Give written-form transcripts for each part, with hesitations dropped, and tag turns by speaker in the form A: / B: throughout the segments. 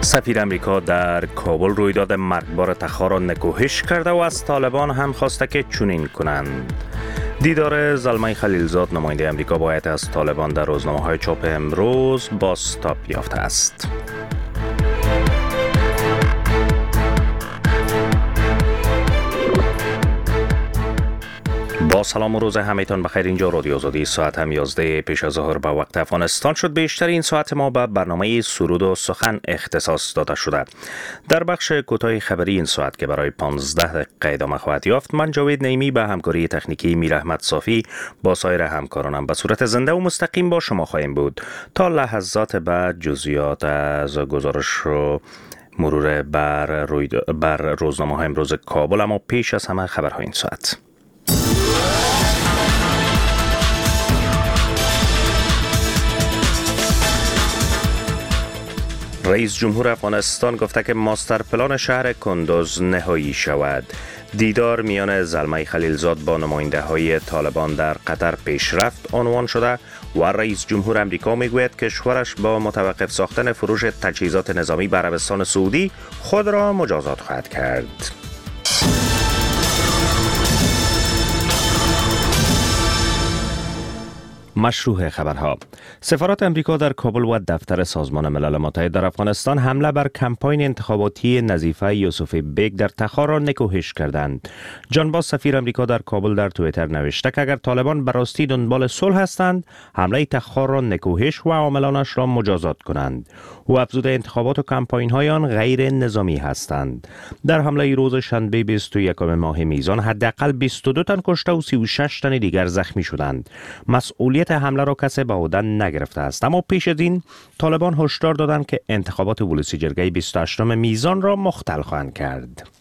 A: سفیر امریکا در کابل رویداد مرگبار تخار را نکوهش کرده و از طالبان هم خواسته که چنین کنند. دیدار زلمه خلیلزاد نماینده امریکا با هیئت از طالبان در روزنامه‌های چاپ امروز بازتاب یافته است. با سلام و روز همه‌تان بخیر. اینجا رادیو آزادی، ساعت هم 11 پیش از ظهر به وقت افغانستان شد. بیشتر این ساعت ما به برنامه سرود و سخن اختصاص داده شده. در بخش کوتاه خبری این ساعت که برای 15 دقیقه ادامه خواهد یافت، من جاوید نعیمی به همکاری تکنیکی میر احمد صافی با سایر همکارانم به صورت زنده و مستقیم با شما خواهیم بود تا لحظات بعد. جزئیات از گزارش رو مرور بر روزنامه‌های امروز کابل، اما پیش از همه خبرهای این ساعت. رئیس جمهور افغانستان گفته که ماستر پلان شهر کندوز نهایی شود. دیدار میان زلمه خلیلزاد با نماینده های طالبان در قطر پیشرفت عنوان شده و رئیس جمهور امریکا میگوید کشورش با متوقف ساختن فروش تجهیزات نظامی به عربستان سعودی خود را مجازات خواهد کرد. مشروع خبرها. سفارت امریکا در کابل و دفتر سازمان ملل متحد در افغانستان حمله بر کمپاین انتخاباتی نظیفه یوسف بیگ در تخار را نکوهش کردند. جان باز سفیر امریکا در کابل در توییتر نوشته که اگر طالبان به راستی دنبال صلح هستند، حمله تخار را نکوهش و عاملانش را مجازات کنند. او افزود انتخابات و کمپاین های آن غیر نظامی هستند. در حمله روز شنبه 21 ماه میزان حداقل 22 تن کشته و 36 تن دیگر زخمی شدند. مسئولیت حمله را کسی به عهده نگرفته است، اما پیش از این طالبان هشدار دادند که انتخابات ولسی جرگه 28 میزان را مختل خواهند کرد.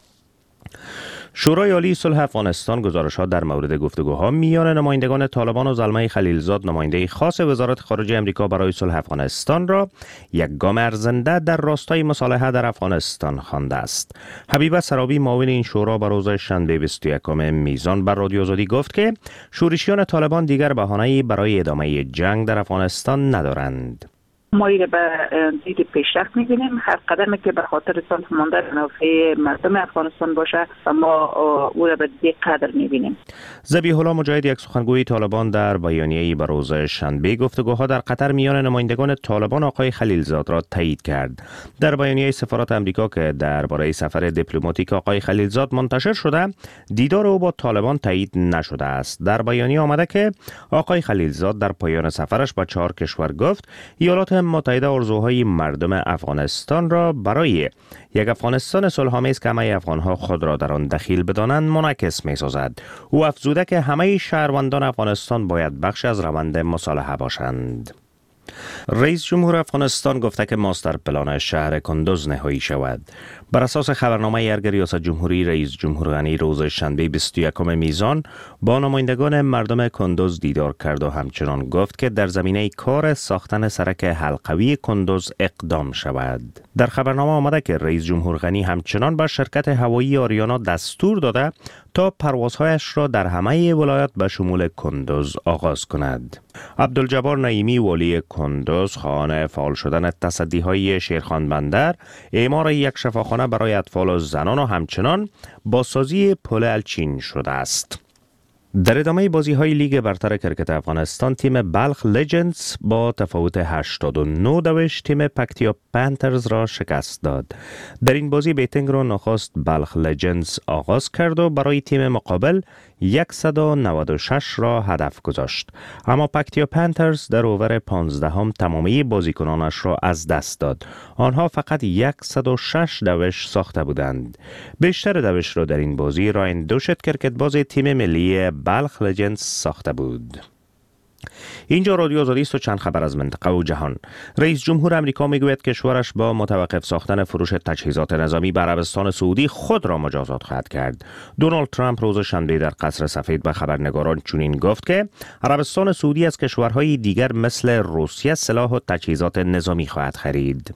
A: شورای عالی صلح افغانستان گزارش‌ها در مورد گفتگوها میان نمایندگان طالبان و زلمه خلیلزاد نماینده خاص وزارت خارجه امریکا برای صلح افغانستان را یک گام ارزنده در راستای مصالحه در افغانستان خوانده است. حبیبه سرابی معاون این شورا به روز شنبه 21 میزان بر رادیو آزادی گفت که شورشیان طالبان دیگر بهانه‌ای برای ادامه جنگ در افغانستان ندارند.
B: ما این به دید پیشرفت می‌بینیم. هر قدمی که به خاطر صلح ماندن منافع مردم افغانستان باشه ما او را به دید قدر می‌بینیم.
A: ذبیح الله مجاهد، یک سخنگوی طالبان، در بیانیه‌ای به روز شنبه گفتگوها در قطر میان نمایندگان طالبان آقای خلیلزاد را تایید کرد. در بیانیه سفارت آمریکا که درباره سفر دیپلماتیک آقای خلیلزاد منتشر شده، دیدار او با طالبان تایید نشده است. در بیانیه آمده که آقای خلیلزاد در پایان سفرش با 4 کشور گفت ایالات متحده آرزوهای مردم افغانستان را برای یک افغانستان صلح‌آمیز که همه افغان‌ها خود را در آن دخیل بدانند منعکس می‌سازد. او افزوده که همه شهروندان افغانستان باید بخش از روند مصالحه باشند. رئیس جمهور افغانستان گفته که ماستر پلان شهر کندوز نهایی شود. بر اساس خبرنامه ارگ ریاست جمهوری، رئیس جمهور غنی روز شنبه 21 میزان با نمایندگان مردم کندوز دیدار کرد و همچنان گفت که در زمینه کار ساختن سرک حلقوی کندوز اقدام شود. در خبرنامه آمده که رئیس جمهور غنی همچنان به شرکت هوایی آریانا دستور داده تا پروازهایش را در همه ولایات به شمول کندوز آغاز کند. عبدالجبار نعیمی والی کندوز خواهان فعال شدن تصدی‌های شیرخان بندر، اعمار یک شفاخانه برای اطفال و زنان و همچنان بازسازی پل الچین شده است. در ادامه بازی‌های لیگ برتر کرکت افغانستان، تیم بلخ لژندز با تفاوت 89 تیم پکتیا پنترز را شکست داد. در این بازی بیتینگ را نخست بلخ لژندز آغاز کرد و برای تیم مقابل 196 را هدف گذاشت، اما پکتیا پنترز در اوور 15 تمامی بازیکنانش را از دست داد. آنها فقط 106 دوش ساخته بودند. بیشتر دوش را در این بازی راین دوشت کرکتباز تیم ملی بلخ لژندز ساخته بود. اینجا رادیو آزادی است و چند خبر از منطقه و جهان. رئیس جمهور امریکا میگوید کشورش با متوقف ساختن فروش تجهیزات نظامی به عربستان سعودی خود را مجازات خواهد کرد. دونالد ترامپ روز شنبه در قصر سفید به خبرنگاران چنین گفت که عربستان سعودی از کشورهای دیگر مثل روسیه سلاح و تجهیزات نظامی خواهد خرید.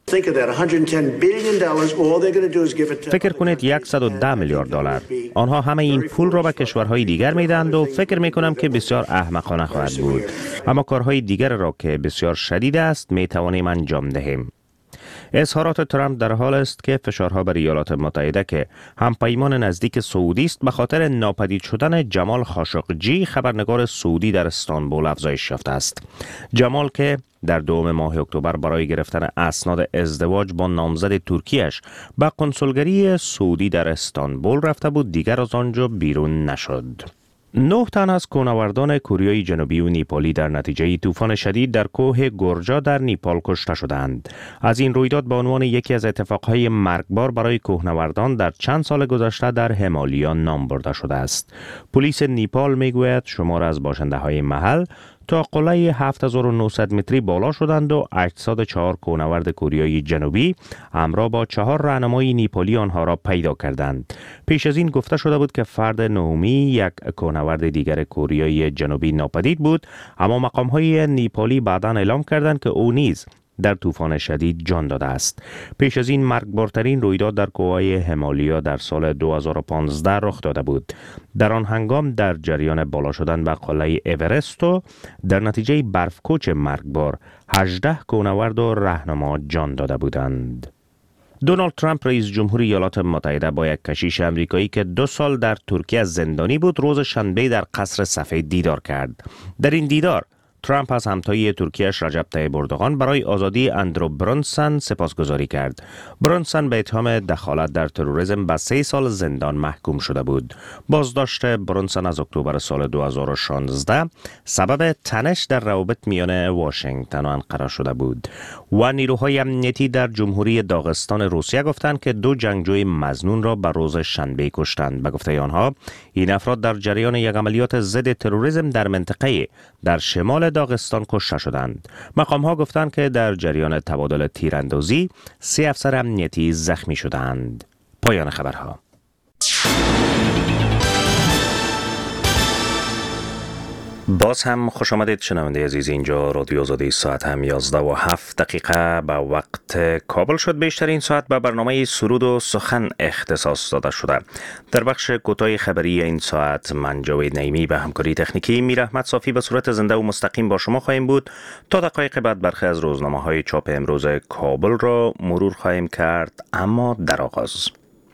A: فکر کنید $110 میلیارد. آنها همه این پول را به کشورهای دیگر میدهند و فکر میکنم که بسیار احمقانه خواهد بود. اما کارهای دیگر را که بسیار شدید است میتوانیم انجام دهیم. اظهارات ترامپ در حال است که فشارها بر ایالات متحده که همپیمان نزدیک سعودی است به خاطر ناپدید شدن جمال خاشقجی خبرنگار سعودی در استانبول افزایش یافته است. جمال که در دوم ماه اکتبر برای گرفتن اسناد ازدواج با نامزد ترکیش به کنسولگری سعودی در استانبول رفته بود، دیگر از آنجا بیرون نشد. 9 تن از کوهنوردان کوریای جنوبی و نیپالی در نتیجه طوفان شدید در کوه گورجا در نیپال کشته شدند. از این رویداد به عنوان یکی از اتفاقهای مرگبار برای کوهنوردان در چند سال گذشته در همالیا نام برده شده است. پلیس نیپال میگوید شمار از باشنده‌های محل تا قله 7900 متری بالا شدند و 804 کوهنورد کوریای جنوبی همراه با 4 راهنمای نیپالی آنها را پیدا کردند. پیش از این گفته شده بود که فرد نهمی یک کوهنورد دیگر کوریای جنوبی ناپدید بود، اما مقام‌های نیپالی بعداً اعلام کردند که او نیز در طوفان شدید جان داده است. پیش از این مرگبارترین رویداد در کوههای همالیا در سال 2015 رخ داده بود. در آن هنگام در جریان بالا شدن به قله اورست و در نتیجه برفکوچ مرگبار 18 کوهنورد و راهنما جان داده بودند. دونالد ترامپ رئیس جمهوری ایالات متحده با یک کشیش آمریکایی که 2 سال در ترکیه زندانی بود روز شنبه در قصر سفید دیدار کرد. در این دیدار ترامپ از همتای ترکیه‌اش رجب طیب اردوغان برای آزادی اندرو برونسون سپاسگزاری کرد. برونسون به اتهام دخالت در تروریسم به 3 سال زندان محکوم شده بود. بازداشت برونسون از اکتبر سال 2016 سبب تنش در روابط میان واشنگتن و انقره شده بود و نیروهای امنیتی در جمهوری داغستان روسیه گفتند که 2 جنگجوی مظنون را به روز شنبه کشتند. به گفته آنها این افراد در جریان یک عملیات ضد تروریسم در منطقه در شمال داغستان کشته شدند. مقام‌ها گفتند که در جریان تبادل تیراندازی 3 افسر امنیتی زخمی شدند. پایان خبرها. باز هم خوش آمدید شنونده عزیز، اینجا رادیو آزادی. ساعت هم 11:07 به وقت کابل شد. بیشترین ساعت به برنامه سرود و سخن اختصاص داده شده. در بخش کوتاه خبری این ساعت من جاوید نعیمی به همکاری تکنیکی میر احمد صافی به صورت زنده و مستقیم با شما خواهیم بود. تا دقایق بعد برخی از روزنامه‌های چاپ امروز کابل را مرور خواهیم کرد، اما در آغاز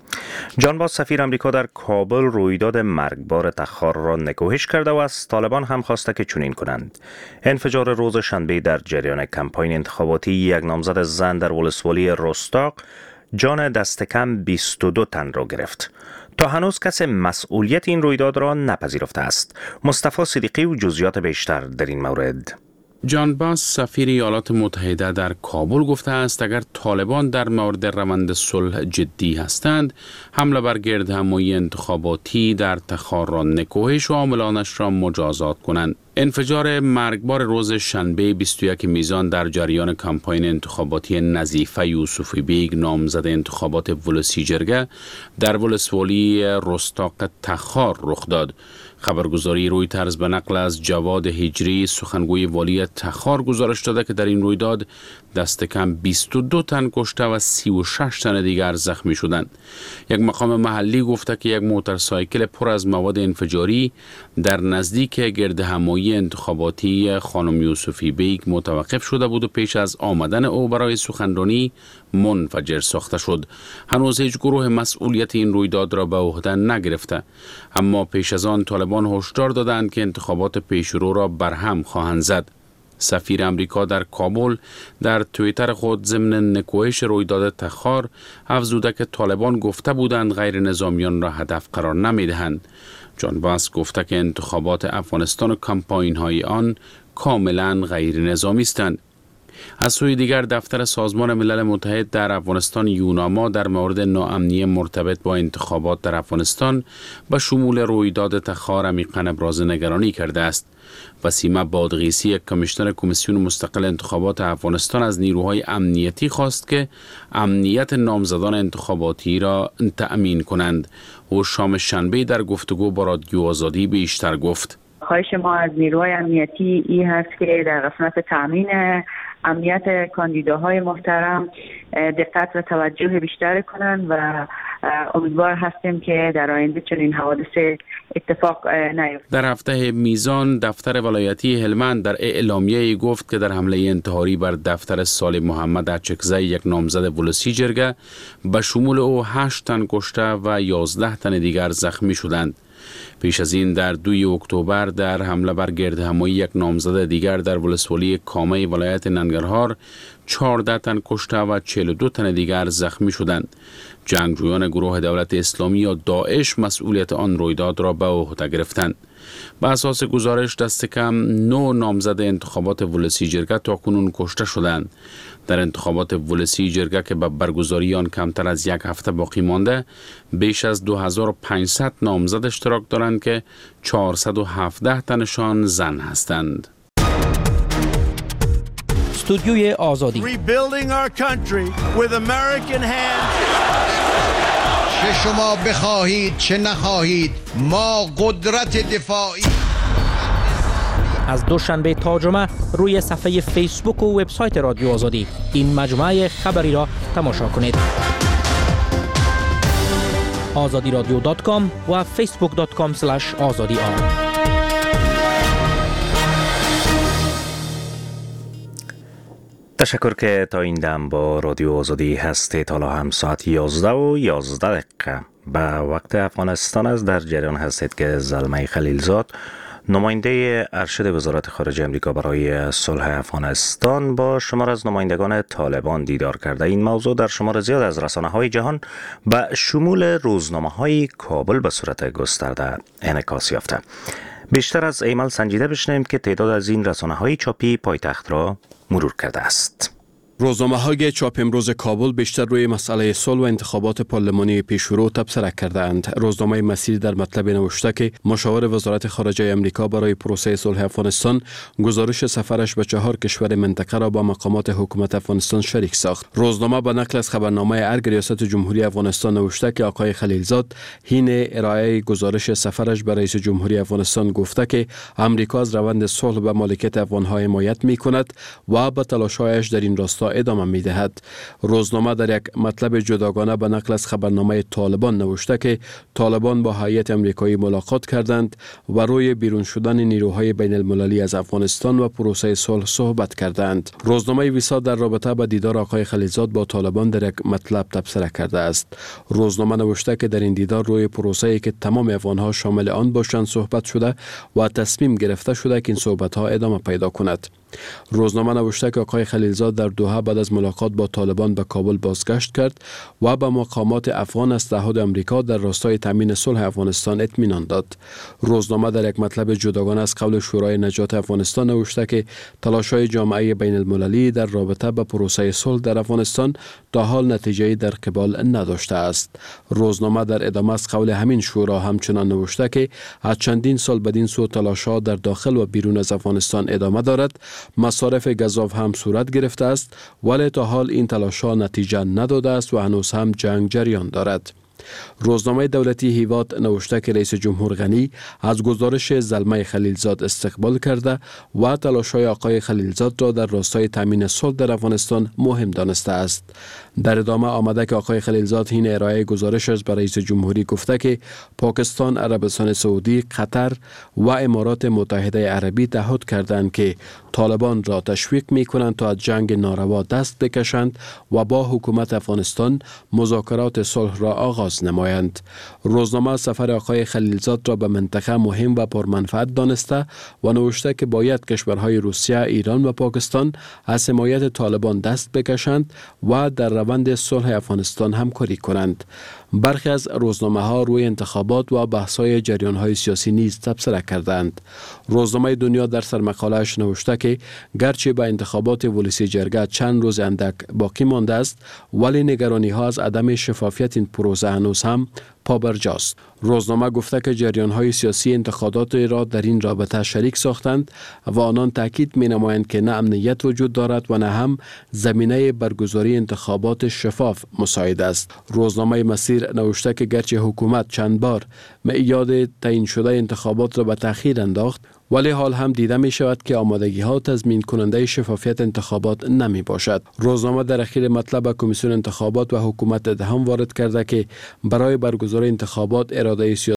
A: جان باز سفیر آمریکا در کابل رویداد مرگبار تخار را نکوهش کرده و از طالبان هم خواسته که چنین کنند. انفجار روز شنبه در جریان کمپاین انتخاباتی یک نامزد زن در ولسوالی رستاق جان دست کم 22 تن را گرفت. تا هنوز کسی مسئولیت این رویداد را نپذیرفته است. مصطفی صدیقی و جزئیات بیشتر در این مورد.
C: جان باز سفیر ایالات متحده در کابل گفته است اگر طالبان در مورد روند صلح جدی هستند، حمله بر گردهمایی انتخاباتی در تخار را نکوهش و عاملانش را مجازات کنند. انفجار مرگبار روز شنبه 21 میزان در جریان کمپاین انتخاباتی نظیفه یوسفی بیگ نامزد انتخابات ولسی جرگه در ولسوالی رستاق تخار رخ داد. خبرگزاری رویترز به نقل از جواد هجری سخنگوی والی تخار گزارش داده که در این رویداد دست کم 22 تن کشته و 36 تن دیگر زخمی شدند. یک مقام محلی گفته که یک موتورسایکل پر از مواد انفجاری در نزدیک گردهمایی انتخاباتی خانم یوسفی بیگ متوقف شده بود و پیش از آمدن او برای سخنرانی منفجر ساخته شد. هنوز هیچ گروه مسئولیت این رویداد را به عهده نگرفته، اما پیش از آن طالبان هشدار دادند که انتخابات پیشرو را برهم خواهند زد. سفیر امریکا در کابل در توییتر خود ضمن نکوهش رویداد تخار افزوده که طالبان گفته بودند غیر نظامیان را هدف قرار نمیدهند. جان باز گفته که انتخابات افغانستان و کمپاین های آن کاملا غیر نظامی هستند. از سوی دیگر دفتر سازمان ملل متحد در افغانستان یوناما در مورد ناامنی مرتبط با انتخابات در افغانستان به شمول رویداد تخار عمیقاً ابراز نگرانی کرده است. وسیمه بادغیسی کمیشنر کمیسیون مستقل انتخابات افغانستان از نیروهای امنیتی خواست که امنیت نامزدان انتخاباتی را تأمین کنند. او شام شنبه در گفتگو با رادیو آزادی بیشتر گفت.
B: خواهش ما از نیروهای امنیتی این هست که در قسمت تأمین امنیت کاندیداهای محترم دقت و توجه بیشتر کنند و امیدوار هستیم که در آینده چنین حوادث اتفاق نیفته.
C: در هفته میزان دفتر ولایتی هلمند در اعلامیه گفت که در حمله انتحاری بر دفتر سالم محمد اچکزی یک نامزد ولسی جرگه به شمول او 8 تن کشته و 11 تن دیگر زخمی شدند. پیش از این در 2 اکتبر در حمله بر گردهمایی یک نامزد دیگر در ولسوالی کامه ولایت ننگرهار 14 تن کشته و 42 تن دیگر زخمی شدند. جنگجویان گروه دولت اسلامی یا داعش مسئولیت آن رویداد را به عهده گرفتند. به اساس گزارش دست کم 9 نامزد انتخابات ولسی جرگه تاکنون کشته شدند. در انتخابات ولسی جرگه که به برگزاری آن کمتر از یک هفته باقی مانده، بیش از 2500 نامزد اشتراک دارند که 417 تنشان زن هستند.
D: استودیوی آزادی
E: چه شما بخواهید چه نخواهید ما قدرت دفاعی.
D: از دوشنبه تا جمعه روی صفحه فیسبوک و وبسایت رادیو آزادی این مجموعه خبری را تماشا کنید. azadiradio.com و facebook.com/azadi.
A: تشکر که تا این دم با رادیو آزادی هستید. حالا هم ساعت 11:11 به وقت افغانستان است. در جریان هستید که زلمه خلیلزاد، نماینده ارشد وزارت خارجه امریکا برای صلح افغانستان، با شمار از نمایندگان طالبان دیدار کرده. این موضوع در شمار زیاد از رسانه‌های جهان به شمول روزنامه‌های کابل به صورت گسترده انعکاس یافته. بیشتر از ایمل سنجیده بشنویم که تعداد از این رسانه‌های چاپی پایتخت را مرور کرده است.
F: روزنامه‌های چاپ امروز کابل بیشتر روی مسئله صلح و انتخابات پارلمانی پیشرو تبصره کردند. روزنامه مسیر در مطلب نوشته که مشاور وزارت خارجه امریکا برای پروسه صلح افغانستان گزارش سفرش به 4 کشور منطقه را با مقامات حکومت افغانستان شریک ساخت. روزنامه با نقل از خبرنامه ارگ ریاست جمهوری افغانستان نوشته که آقای خلیلزاد حین ارائه گزارش سفرش به رئیس جمهوری افغانستان گفته که امریکا از روند صلح به مالکیت افغان‌ها حمایت می‌کند و به تلاش‌هایش در این راستا ادامه می‌دهد. روزنامه در یک مطلب جداگانه به نقل از خبرنامه طالبان نوشته که طالبان با هیئت آمریکایی ملاقات کردند و روی بیرون شدن نیروهای بین المللی از افغانستان و پروسه صلح صحبت کردند. روزنامه ویساد در رابطه با دیدار آقای خلیلزاد با طالبان در یک مطلب تبصره کرده است. روزنامه نوشته که در این دیدار روی پروسه‌ای که تمام افغان‌ها شامل آن باشند صحبت شده و تصمیم گرفته شده که این صحبت‌ها ادامه پیدا کند. روزنامه نوشته که آقای خلیلزاد در دوحه بعد از ملاقات با طالبان به کابل بازگشت کرد و به مقامات افغان از تعهد آمریکا در راستای تامین صلح افغانستان اطمینان داد. روزنامه در یک مطلب جداگانه از قول شورای نجات افغانستان نوشته که تلاش‌های جامعه بین المللی در رابطه با پروسه صلح در افغانستان تا حال نتیجه‌ای در قبال نداشته است. روزنامه در ادامه از قول همین شورا همچنان نوشته که از چندین سال بدین سو تلاش‌ها در داخل و بیرون از افغانستان ادامه دارد. مصارف گزاف هم صورت گرفته است ولی تا حال این تلاش‌ها نتیجه نداده است و هنوز هم جنگ جریان دارد. روزنامه دولتی هیواد نوشته که رئیس جمهور غنی از گزارش زلمه خلیلزاد استقبال کرده و تلاش‌های آقای خلیلزاد را در راستای تامین صلح در افغانستان مهم دانسته است. در ادامه آمده که آقای خلیلزاد حین ارائه گزارشش برای رئیس جمهوری گفته که پاکستان، عربستان سعودی، قطر و امارات متحده عربی تعهد کردند که طالبان را تشویق می‌کنند تا از جنگ ناروا دست بکشند و با حکومت افغانستان مذاکرات صلح را آغاز نمایند. روزنامه سفر آقای خلیلزاد را به منطقه مهم و پرمنفعت دانسته و نوشته که باید کشورهای روسیه، ایران و پاکستان از حمایت طالبان دست بکشند و در روند صلح افغانستان همکاری کنند. برخی از روزنامه‌ها روی انتخابات و بحث‌های جریان‌های سیاسی نیز تبصره کردند. روزنامه دنیا در سرمقاله‌اش نوشته که گرچه به انتخابات ولسی جرگه چند روز اندک باقی مانده است ولی نگرانی‌ها از عدم شفافیت این پروسه هنوز هم پابرجاست. روزنامه گفته که جریان‌های سیاسی انتخابات را در این رابطه شریک ساختند و آنان تاکید می‌نمایند که نه امنیت وجود دارد و نه هم زمینه برگزاری انتخابات شفاف مساعد است. روزنامه مسیر نوشته که گرچه حکومت چند بار میعاد تعیین شده انتخابات را به تأخیر انداخت، ولی حال هم دیده می شود که آمادگی ها تضمین کننده شفافیت انتخابات نمی باشد. روزنامه در اخیر مطلب کمیسیون انتخابات و حکومت اتهام وارد کرده که برای برگزاری انتخابات اراده سیاسی